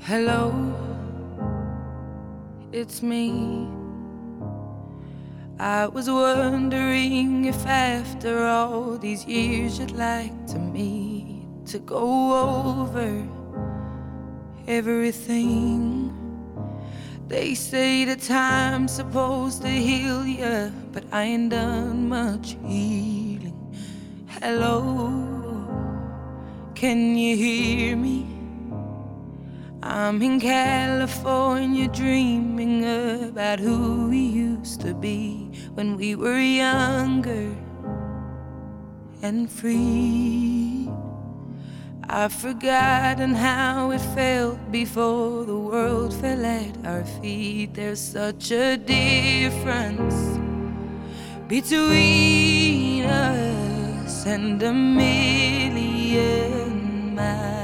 Hello, it's me. I was wondering if after all these years you'd like to meet to go over everything. They say that time's supposed to heal ya, but I ain't done much healing. Hello, can you hear me? I'm in California dreaming about who we used to be when we were younger and free. I've forgotten how it felt before the world fell at our feet. There's such a difference between us and a million miles.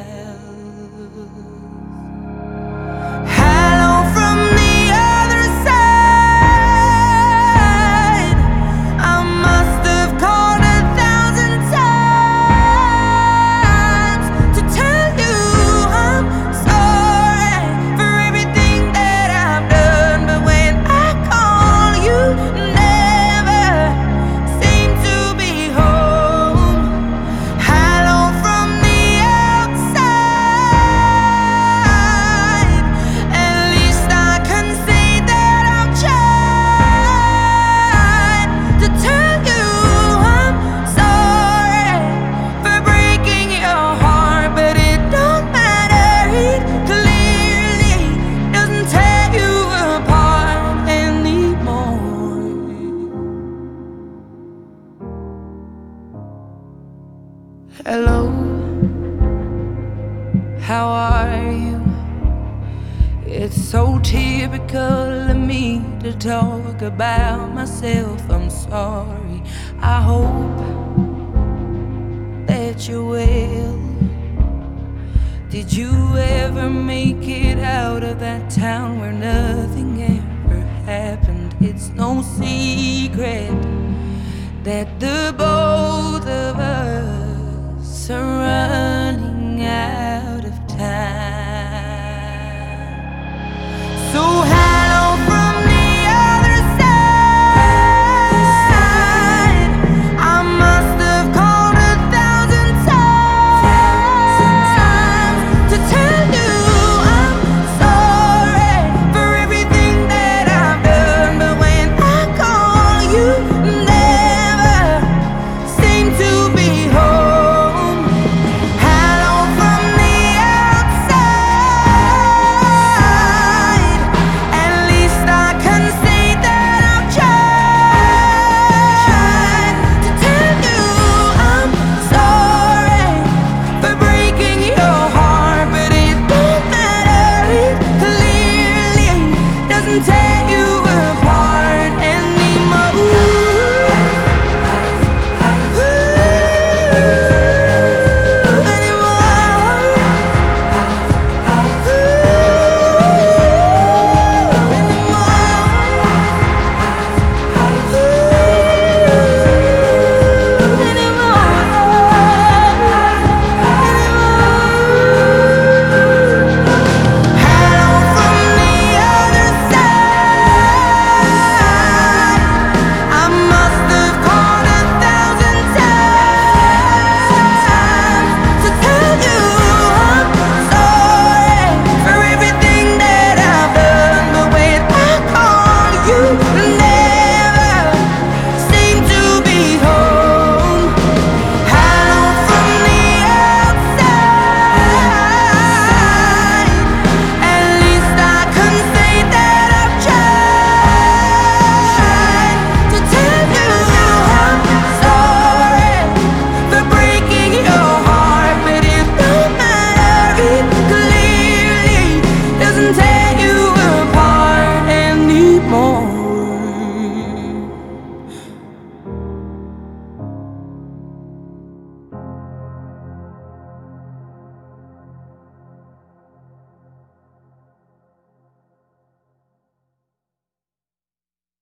Hello, how are you? It's so typical of me to talk about myself. I'm sorry. I hope that you're well. Did you ever make it out of that town where nothing ever happened? It's no secret that the boy